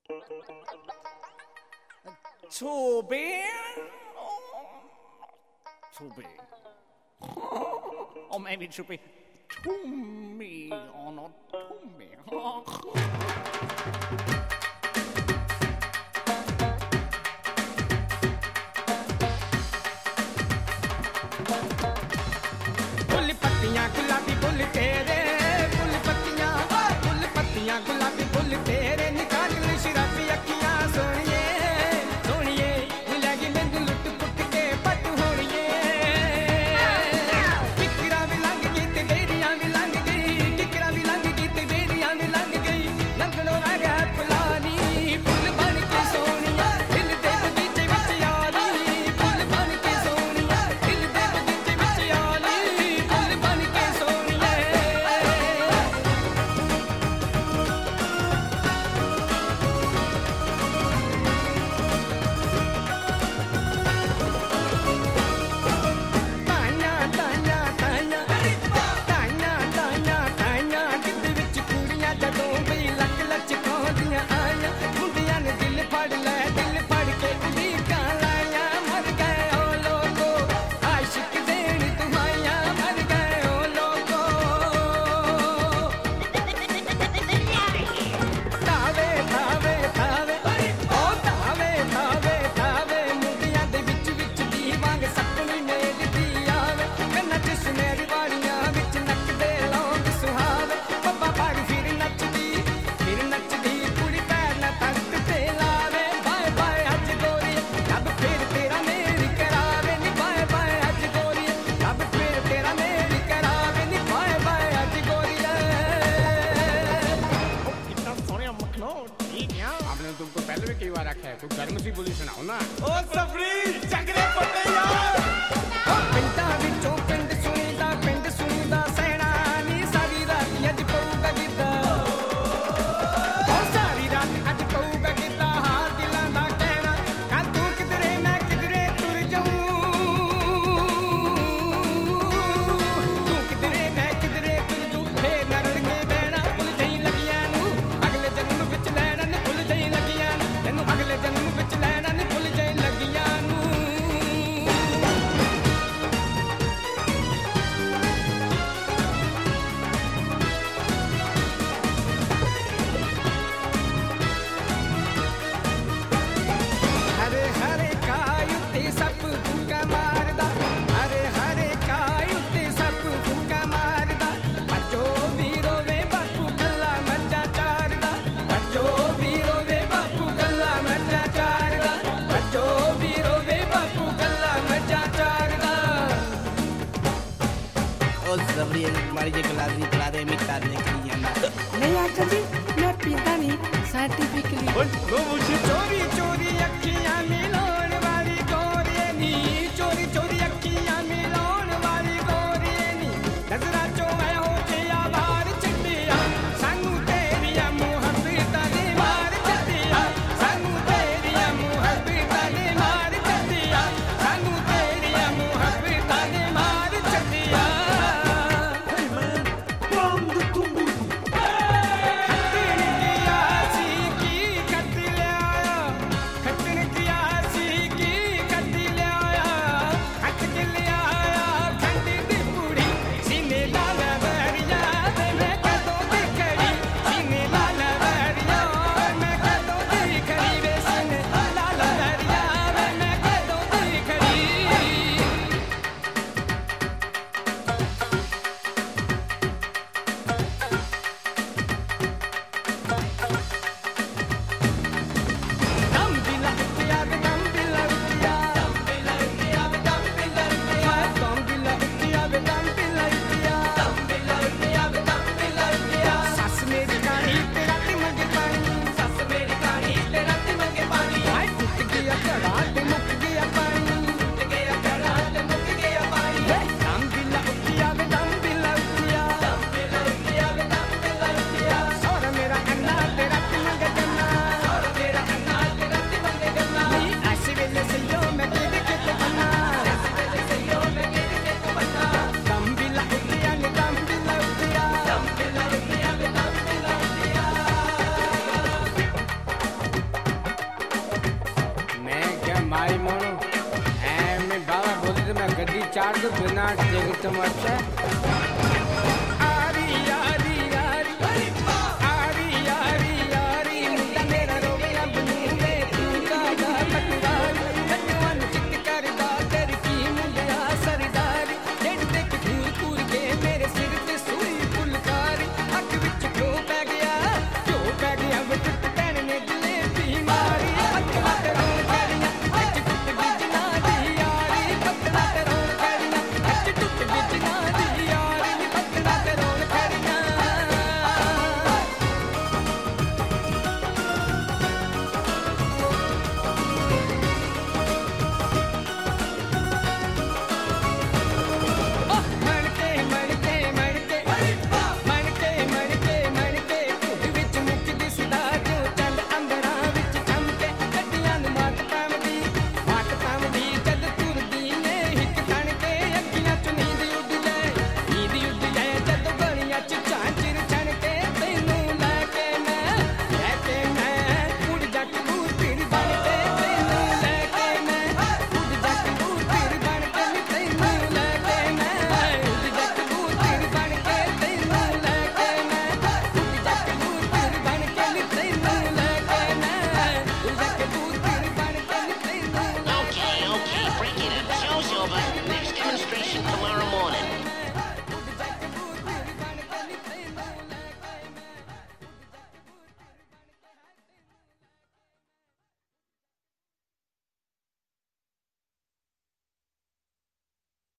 Toby? Toby. Or maybe it should be Tommy or not Tommy. फुल पत्तियां गुलाबी full तेरे, फुल पत्तियां गुलाबी फुल तेरे, निकाल शराबी अखियां सोनिए सोनिए, लगी मैनू लुट पुट के पट होनिए। किकरा भी लंघ गई ते बेड़ियां भी लंघ गई, किकरा भी लंघ गई ते बेड़ियां भी लंघ गई, लंघणों आ गया फुलानी फुल बन के सोनिया, दिल दे बगीचे विच यारी फुल बन के सोनिया, दिल दे बगीचे विच यारी फुल बन के सोनिया। ताइयां ताइयां ताइयां ताइयां ताइयां ताइयां, दिल विच कुड़ियां जदों भी लच लचकाउंदियां आइयां, मुंडियां ने दिल फड़ ले दिल फड़ के उड़ीकां लाइयां, मर गए ओ लोगो आशिक देण दुआइयां, मर गए ओ लोगो। तावे तावे तावे ओ तावे तावे तावे, मुंडियां दे विच विच दी वांग सपनी मेरी दी आवे, कन्नां च सुनहरी वालियां विच नचदे लौंग सुहावे, पप्पा पाड़ी फिर नचदी कुड़ी पैर ना तख्त ते लावे। बाय बाय अज गोरी रब फिर तेरा मेल करावे नी, बाय बाय अज गोरी रब फिर तेरा मेल करावे नी, बाय बाय अज गोरी। कितना सोनिया मखनो ठीक है। आपने तुमको पहले भी कई बार रखा है, तू गर्म सी बोली सुनाओ ना। ओ सबरी चकरे पटे यार, पिंडां विचों पिंड सुणीदा सैना नी, सारी रात अज पऊगा गिद्दा, ओ सारी रात अज पऊगा गिद्दा, हां दिलां दा कहना कल तू किधरे मैं किधरे तुर जाऊं, तू किधरे मैं किधरे तुर जाऊं, फेर न रड़के बहना भुल जाई लगियां नू, अगले जन्म विच लैणा नी भुल जाई लगियां नू, तैनू अगले जन्म विच लैणा नी भुल जाई लगियां नू। हरे हरे काय उत्ते सप फूका मारदा, हरे हरे काय उत्ते सप फूका मारदा, बच्चो भी रोवे बापू गल्ला मज्जा चारदा, बच्चो भी रोवे बापू गल्ला मज्जा चारदा, बच्चो भी रोवे बापू गल्ला मज्जा चारदा। ओ सबरी मारी जे गिलास भी पिला दे, मिटा दे निकली जाना। नहीं अंकल जी, मैं पीता नहीं साइंटिफिकली। चोरी चोरी अखियां मिलाउण वाली गोरी नी, चोरी चोरी अखियां मिलाउण वाली गोरी नी, नजरां चों एहो जिहा वार छड्डिया, सानू तेरियां मुहब्बतां ने मार छड्डिया, सानू तेरियां मुहब्बतां ने मार छड्डिया, सानू तेरियां मुहब्बतां ने मार छड्डिया। खत्ती नी किया सी की खत लिया, ਚੜ੍ਹ ਬਿਨਾ ਟਿਕਟ ਮੱਛ